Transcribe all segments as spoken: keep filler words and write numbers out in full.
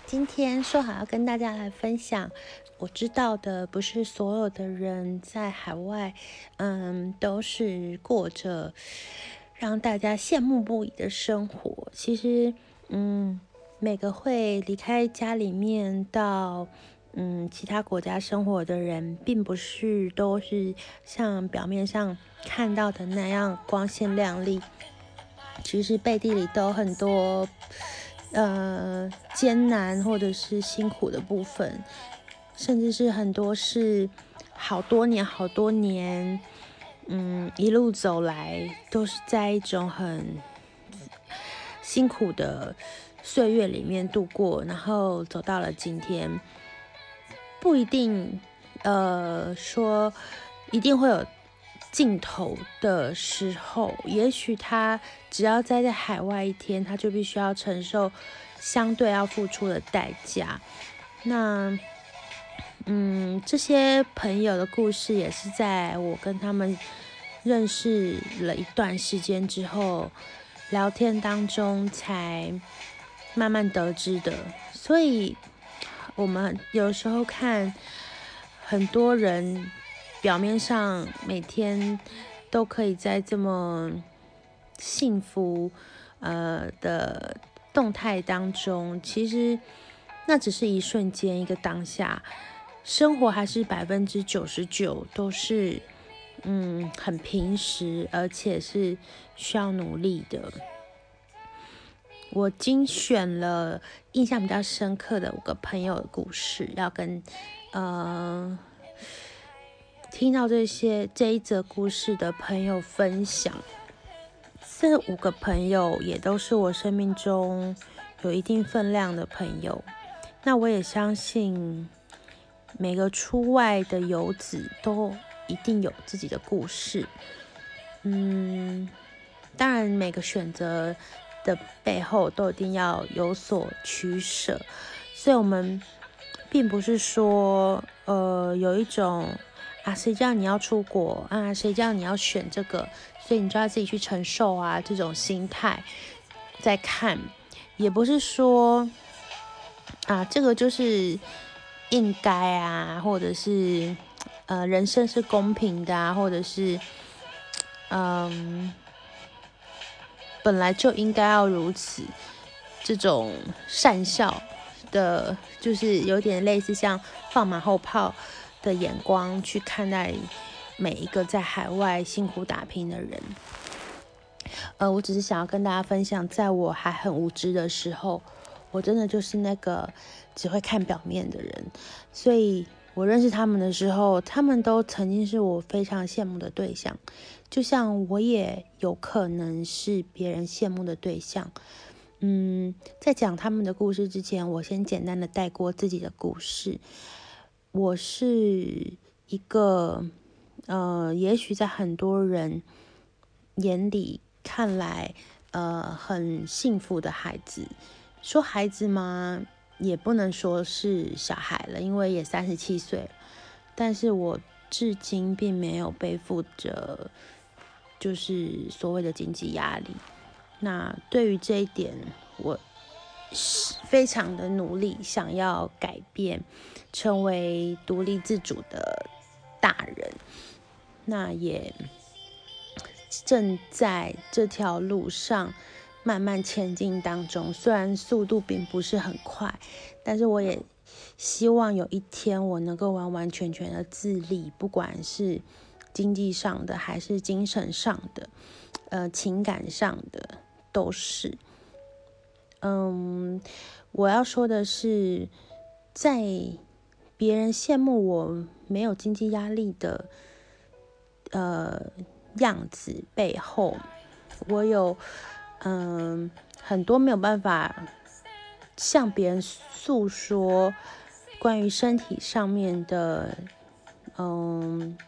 今天说好要跟大家来分享，我知道的不是所有的人在海外，嗯，都是过着让大家羡慕不已的生活。其实，嗯，每个会离开家里面到嗯其他国家生活的人，并不是都是像表面上看到的那样光鲜亮丽。其实背地里都有很多呃艰难或者是辛苦的部分，甚至是很多是好多年好多年，嗯，一路走来都是在一种很辛苦的岁月里面度过，然后走到了今天。不一定呃说一定会有尽头的时候，也许他只要待在海外一天，他就必须要承受相对要付出的代价。那嗯，这些朋友的故事也是在我跟他们认识了一段时间之后，聊天当中才慢慢得知的。所以我们有时候看很多人表面上每天都可以在这么幸福呃的动态当中，其实那只是一瞬间，一个当下，生活还是百分之九十九都是嗯很平实，而且是需要努力的。我精选了印象比较深刻的五个朋友的故事，要跟呃听到这些这一则故事的朋友分享。这五个朋友也都是我生命中有一定分量的朋友。那我也相信每个出外的游子都一定有自己的故事。嗯，当然每个选择的背后都一定要有所取舍，所以我们并不是说呃有一种啊谁叫你要出国啊，谁叫你要选这个，所以你就要自己去承受啊，这种心态在看。也不是说啊这个就是应该啊，或者是呃人生是公平的啊，或者是嗯本来就应该要如此，这种善笑的，就是有点类似像放马后炮的眼光去看待每一个在海外辛苦打拼的人。呃，我只是想要跟大家分享，在我还很无知的时候，我真的就是那个只会看表面的人，所以我认识他们的时候，他们都曾经是我非常羡慕的对象，就像我也有可能是别人羡慕的对象。嗯，在讲他们的故事之前，我先简单的带过自己的故事。我是一个，呃，也许在很多人眼里看来，呃，很幸福的孩子。说孩子吗？也不能说是小孩了，因为也三十七岁了。但是我至今并没有背负着就是所谓的经济压力。那对于这一点，我非常的努力，想要改变，成为独立自主的大人。那也正在这条路上慢慢前进当中，虽然速度并不是很快，但是我也希望有一天我能够完完全全的自立，不管是经济上的还是精神上的，呃，情感上的都是。嗯，我要说的是，在别人羡慕我没有经济压力的呃样子背后，我有嗯很多没有办法向别人诉说关于身体上面的嗯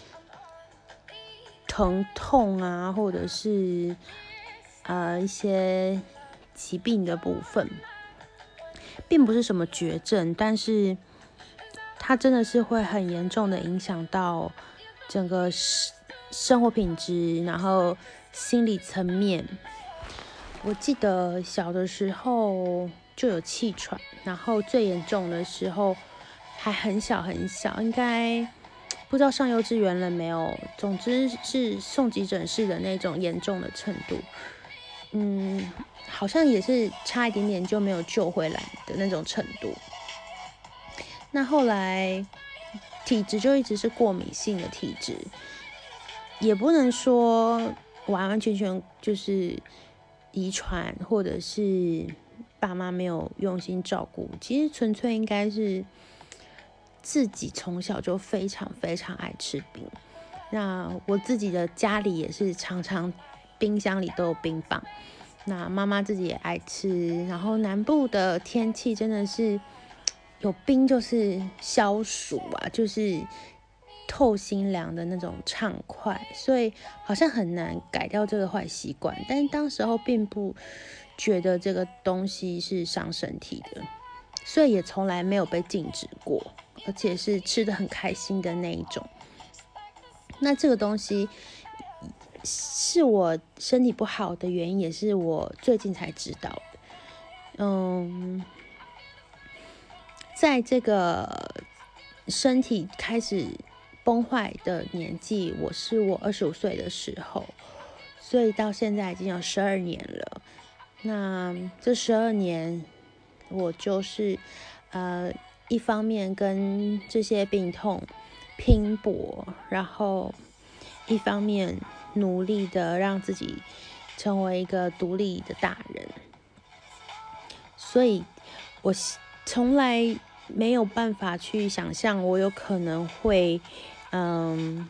疼痛啊，或者是呃一些疾病的部分，并不是什么绝症，但是它真的是会很严重的影响到整个生活品质，然后心理层面。我记得小的时候， 就有气喘，然后最严重的时候还很小很小，应该不知道上幼稚园了没有，总之是送急诊室的那种严重的程度。嗯，好像也是差一点点就没有救回来的那种程度。那后来体质就一直是过敏性的体质，也不能说完完全全就是遗传或者是爸妈没有用心照顾，其实纯粹应该是自己从小就非常非常爱吃冰。那我自己的家里也是常常冰箱里都有冰棒，那妈妈自己也爱吃，然后南部的天气真的是有冰就是消暑啊，就是透心凉的那种畅快，所以好像很难改掉这个坏习惯。但是当时候并不觉得这个东西是伤身体的，所以也从来没有被禁止过，而且是吃得很开心的那一种。那这个东西是我身体不好的原因，也是我最近才知道的。嗯，在这个身体开始崩坏的年纪，我是我二十五岁的时候，所以到现在已经有十二年了。那这十二年，我就是呃，一方面跟这些病痛拼搏，然后一方面努力的让自己成为一个独立的大人。所以我从来没有办法去想象我有可能会嗯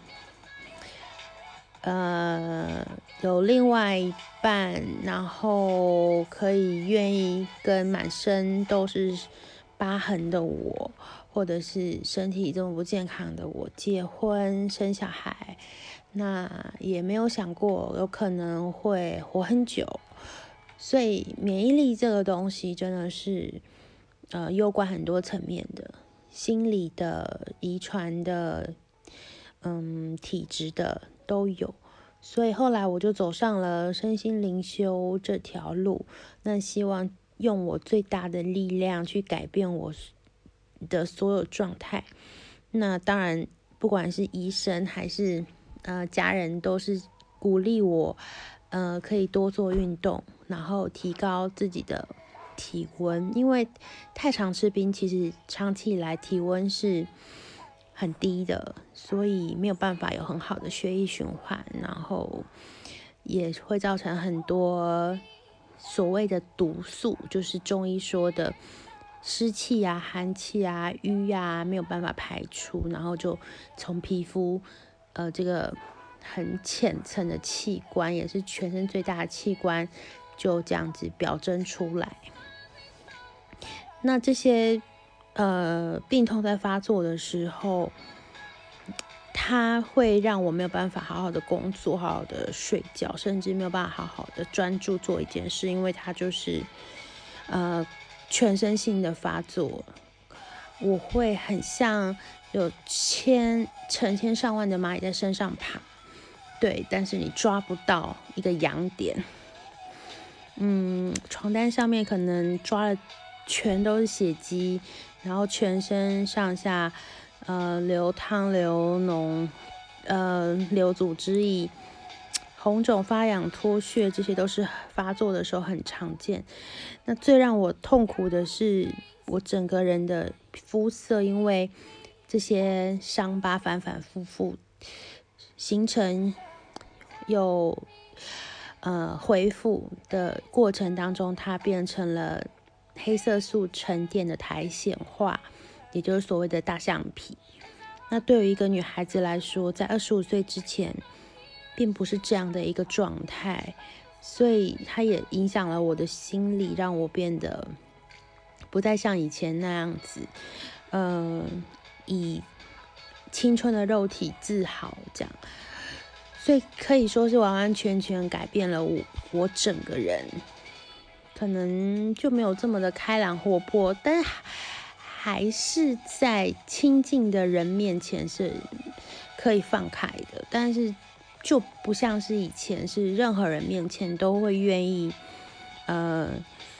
呃有另外一半，然后可以愿意跟满身都是疤痕的我，或者是身体这么不健康的我结婚生小孩，那也没有想过有可能会活很久。所以免疫力这个东西真的是呃攸关很多层面的，心理的、遗传的、嗯体质的都有。所以后来我就走上了身心灵修这条路，那希望用我最大的力量去改变我的所有状态。那当然不管是医生还是呃家人都是鼓励我呃可以多做运动，然后提高自己的体温，因为太常吃冰其实长期以来体温是很低的，所以没有办法有很好的血液循环，然后也会造成很多所谓的毒素，就是中医说的湿气啊、寒气啊、瘀啊没有办法排出，然后就从皮肤呃这个很浅层的器官，也是全身最大的器官，就这样子表征出来。那这些呃病痛在发作的时候，它会让我没有办法好好的工作，好好的睡觉，甚至没有办法好好的专注做一件事，因为它就是呃全身性的发作。我会很像有千成千上万的蚂蚁在身上爬，对，但是你抓不到一个痒点。嗯，床单上面可能抓了全都是血迹，然后全身上下呃流汤流脓，呃流组织液，红肿发痒脱屑，这些都是发作的时候很常见。那最让我痛苦的是我整个人的肤色，因为这些伤疤反反复复形成有呃恢复的过程当中，它变成了黑色素沉淀的苔藓化，也就是所谓的大象皮。那对于一个女孩子来说，在二十五岁之前并不是这样的一个状态，所以它也影响了我的心理，让我变得不再像以前那样子呃以青春的肉体自豪这样。所以可以说是完完全全改变了我我整个人，可能就没有这么的开朗活泼，但还是在亲近的人面前是可以放开的，但是就不像是以前是任何人面前都会愿意呃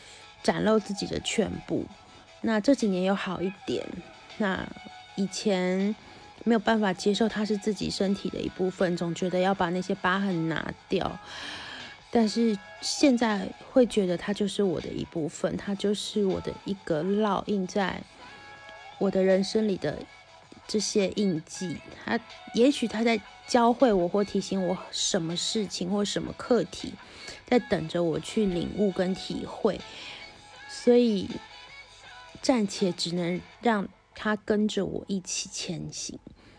展露自己的全部。那这几年有好一点，那以前没有办法接受它是自己身体的一部分，总觉得要把那些疤痕拿掉，但是现在会觉得它就是我的一部分，它就是我的一个烙印在我的人生里的这些印记。它也许它在教会我或提醒我什么事情或什么课题在等着我去领悟跟体会，所以暂且只能让它跟着我一起前行。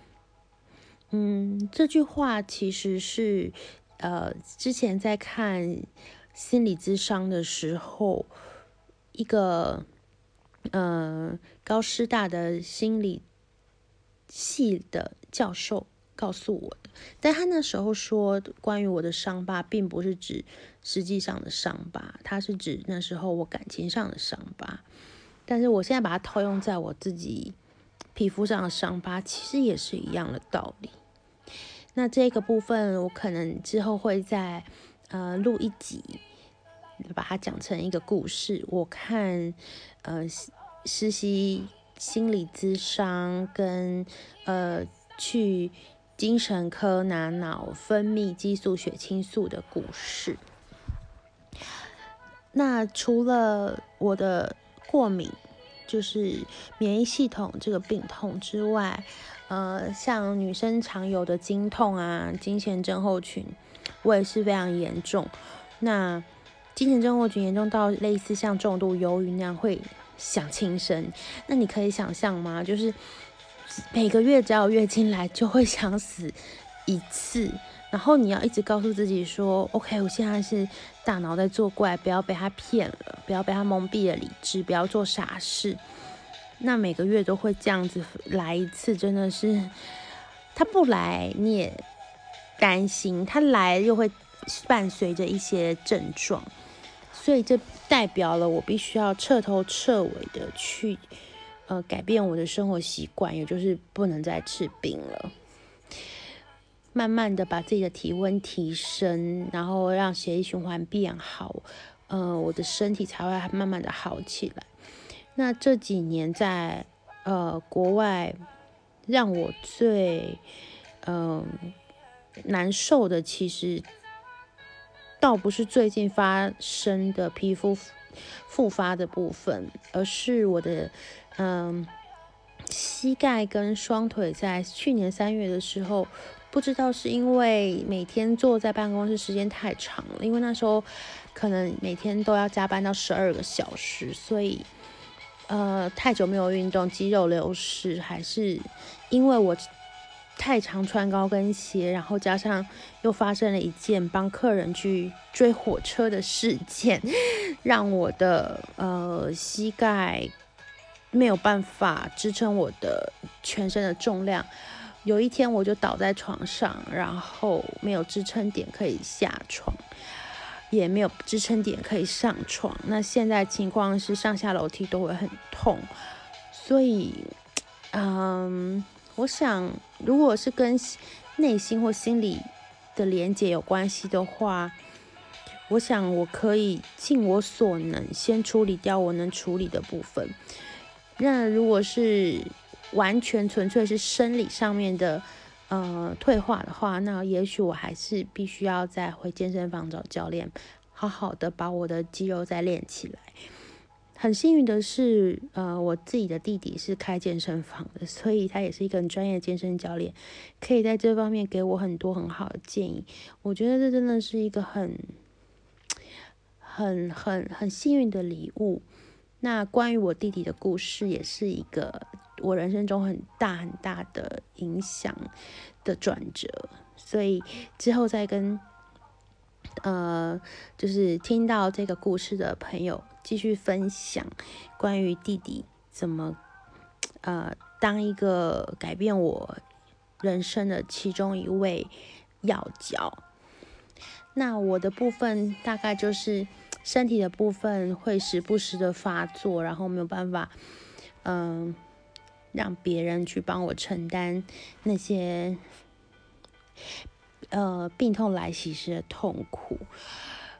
嗯，这句话其实是呃之前在看心理咨商的时候，一个呃高师大的心理系的教授告诉我的。但他那时候说关于我的伤疤并不是指实际上的伤疤，他是指那时候我感情上的伤疤。但是我现在把它套用在我自己皮肤上的伤疤，其实也是一样的道理。那这个部分我可能之后会再呃录一集，把它讲成一个故事。我看呃实习心理咨商跟呃去精神科拿脑分泌激素血清素的故事。那除了我的过敏，就是免疫系统这个病痛之外，呃，像女生常有的经痛啊、经前症候群，我也是非常严重。那经前症候群严重到类似像重度忧郁那样会想轻生。那你可以想象吗？就是每个月只要有月经来就会想死一次。然后你要一直告诉自己说 OK 我现在是大脑在作怪，不要被他骗了，不要被他蒙蔽了理智，不要做傻事。那每个月都会这样子来一次，真的是他不来你也担心，他来又会伴随着一些症状，所以这代表了我必须要彻头彻尾的去呃改变我的生活习惯，也就是不能再吃冰了，慢慢的把自己的体温提升，然后让血液循环变好，呃，我的身体才会慢慢的好起来。那这几年在呃国外，让我最嗯、呃、难受的，其实倒不是最近发生的皮肤复发的部分，而是我的嗯、呃、膝盖跟双腿在去年三月的时候。不知道是因为每天坐在办公室时间太长了，因为那时候可能每天都要加班到十二个小时，所以呃太久没有运动，肌肉流失，还是因为我太常穿高跟鞋，然后加上又发生了一件帮客人去追火车的事件，让我的呃膝盖没有办法支撑我的全身的重量。有一天我就倒在床上，然后没有支撑点可以下床，也没有支撑点可以上床。那现在情况是上下楼梯都会很痛，所以嗯，我想如果是跟内心或心理的连结有关系的话，我想我可以尽我所能先处理掉我能处理的部分。那如果是完全纯粹是生理上面的呃退化的话，那也许我还是必须要再回健身房找教练，好好的把我的肌肉再练起来。很幸运的是，呃，我自己的弟弟是开健身房的，所以他也是一个很专业的健身教练，可以在这方面给我很多很好的建议。我觉得这真的是一个很、很、很、很幸运的礼物。那关于我弟弟的故事，也是一个我人生中很大很大的影响的转折，所以之后再跟呃，就是听到这个故事的朋友继续分享关于弟弟怎么呃当一个改变我人生的其中一位要角。那我的部分大概就是身体的部分会时不时的发作，然后没有办法嗯、呃、让别人去帮我承担那些呃病痛来袭时的痛苦，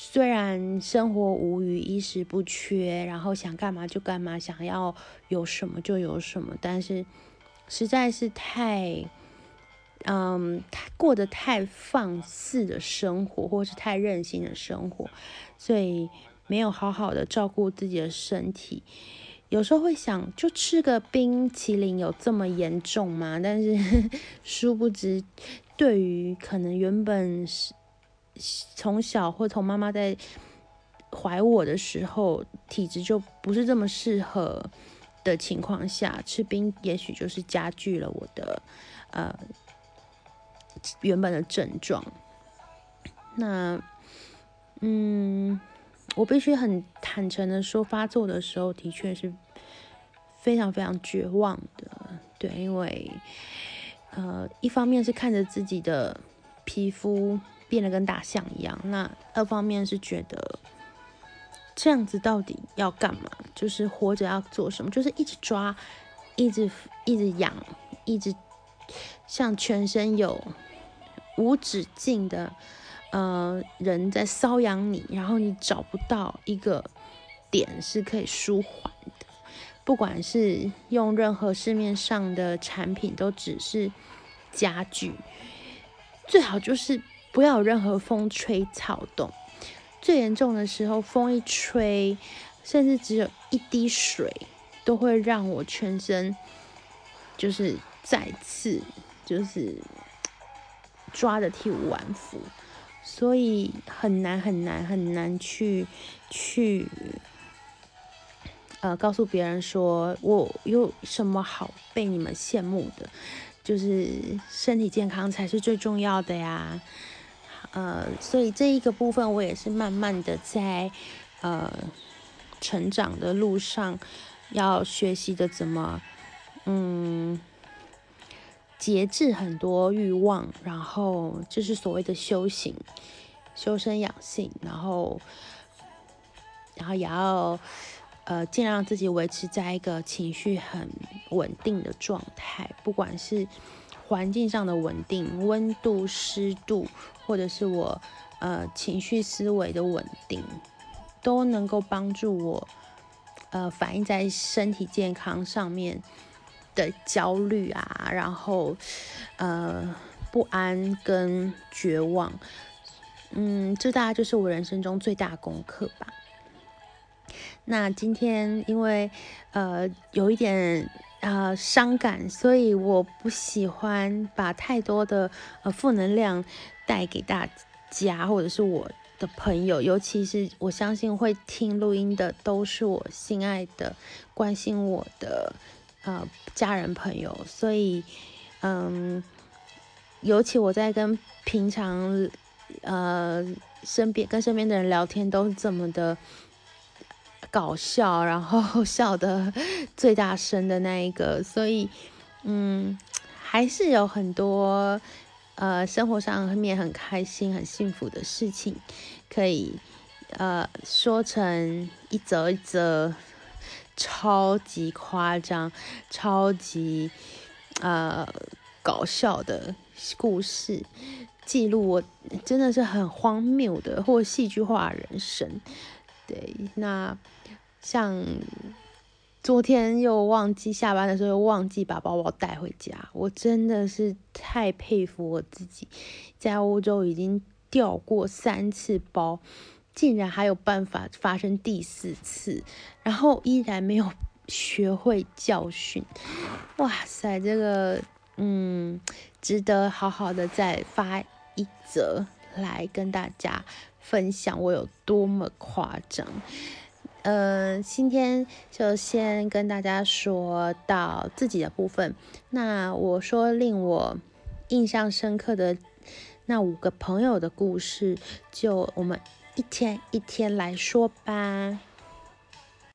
虽然生活无余，衣食不缺，然后想干嘛就干嘛，想要有什么就有什么，但是实在是太，嗯，过得太放肆的生活，或是太任性的生活，所以没有好好的照顾自己的身体。有时候会想，就吃个冰淇淋有这么严重吗？但是殊不知，对于可能原本是从小或从妈妈在怀我的时候，体质就不是这么适合的情况下，吃冰也许就是加剧了我的呃原本的症状。那嗯，我必须很坦诚的说，发作的时候的确是非常非常绝望的。对，因为呃，一方面是看着自己的皮肤变得跟大象一样，那二方面是觉得这样子到底要干嘛？就是活着要做什么？就是一直抓，一直一直痒，一直像全身有无止境的呃人在搔痒你，然后你找不到一个点是可以舒缓的。不管是用任何市面上的产品，都只是家具，最好就是不要有任何风吹草动。最严重的时候，风一吹，甚至只有一滴水，都会让我全身就是再次就是抓得体无完肤，所以很难很难很难去去呃告诉别人说我有什么好被你们羡慕的，就是身体健康才是最重要的呀。呃，所以这一个部分我也是慢慢的在呃成长的路上，要学习的怎么嗯节制很多欲望，然后就是所谓的修行，修身养性，然后然后也要呃尽量让自己维持在一个情绪很稳定的状态，不管是环境上的稳定，温度、湿度，或者是我呃情绪思维的稳定，都能够帮助我呃反映在身体健康上面的焦虑啊，然后呃不安跟绝望。嗯，这大概就是我人生中最大的功课吧。那今天因为呃有一点呃伤感，所以我不喜欢把太多的呃负能量带给大家，或者是我的朋友，尤其是我相信会听录音的都是我心爱的、关心我的呃家人朋友，所以嗯，尤其我在跟平常呃身边跟身边的人聊天都是这么的搞笑，然后笑得最大声的那一个，所以嗯，还是有很多呃生活上面很开心、很幸福的事情，可以呃说成一则一则超级夸张、超级呃搞笑的故事，记录我真的是很荒谬的或戏剧化的人生。对，那像昨天又忘记下班的时候又忘记把包包带回家，我真的是太佩服我自己，在欧洲已经掉过三次包，竟然还有办法发生第四次，然后依然没有学会教训。哇塞，这个嗯，值得好好的再发一则来跟大家分享我有多么夸张。呃，今天就先跟大家说到自己的部分。那我说令我印象深刻的那五个朋友的故事，就我们一天一天来说吧。